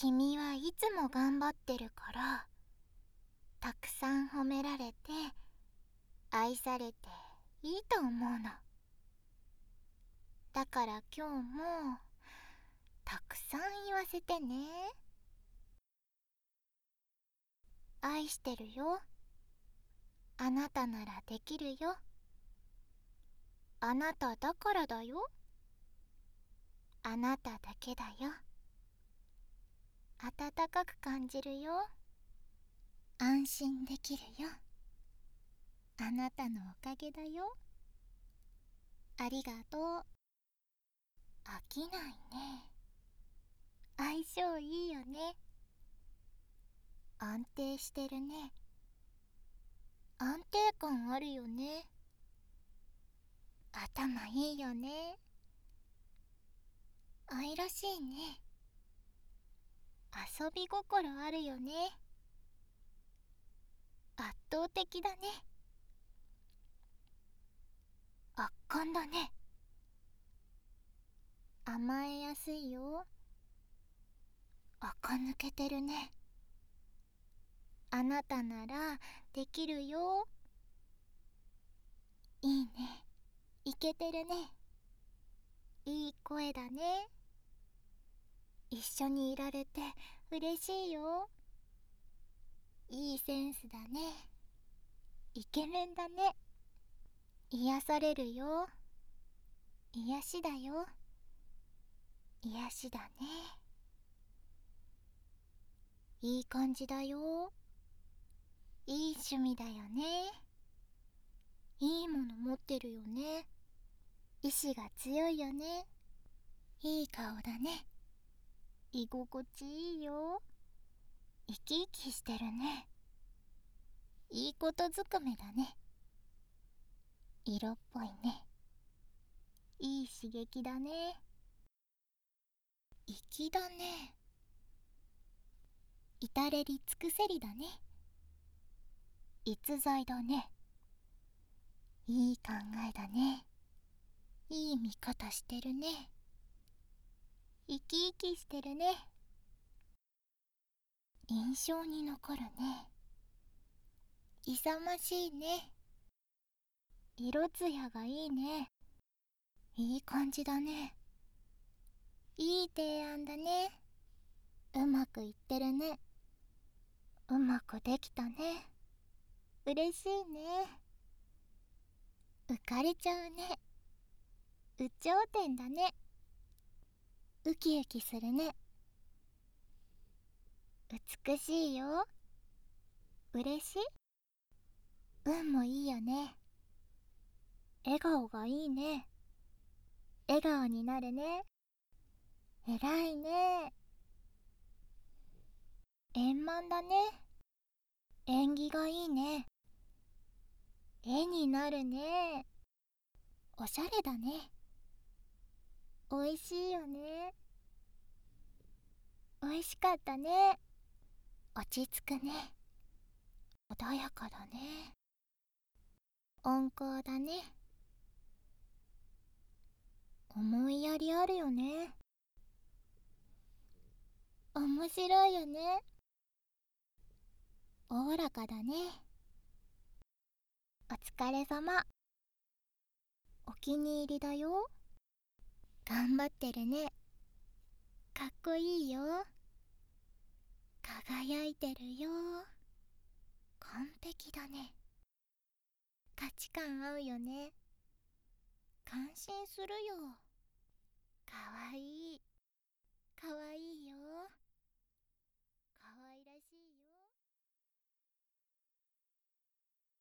君はいつも頑張ってるから、たくさん褒められて愛されていいと思うの。だから今日もたくさん言わせてね。愛してるよ。あなたならできるよ。あなただからだよ。あなただけだよ。温かく感じるよ。安心できるよ。あなたのおかげだよ。ありがとう。飽きないね。相性いいよね。安定してるね。安定感あるよね。頭いいよね。愛らしいね。遊び心あるよね。圧倒的だね。圧巻だね。甘えやすいよ。垢抜けてるね。あなたならできるよ。いいね。いけてるね。いい声だね。一緒にいられて嬉しいよ。いいセンスだね。イケメンだね。癒されるよ。癒しだよ。癒しだね。いい感じだよ。いい趣味だよね。いいもの持ってるよね。意志が強いよね。いい顔だね。居心地いいよ。生き生きしてるね。いいことずくめだね。色っぽいね。いい刺激だね。粋だね。至れり尽くせりだね。逸材だね。いい考えだね。いい見方してるね。生き生きしてるね。印象に残るね。勇ましいね。色艶がいいね。いい感じだね。いい提案だね。うまくいってるね。うまくできたね。嬉しいね。浮かれちゃうね。有頂天だね。ウキウキするね。美しいよ。嬉しい。運もいいよね。笑顔がいいね。笑顔になるね。偉いね。円満だね。縁起がいいね。絵になるね。おしゃれだね。おいしいよね。おいしかったね。落ち着くね。穏やかだね。温厚だね。思いやりあるよね。面白いよね。おおらかだね。お疲れ様。お気に入りだよ。頑張ってるね。かっこいいよ。輝いてるよ。完璧だね。価値観合うよね。感心するよ。かわいい。かわいいよ。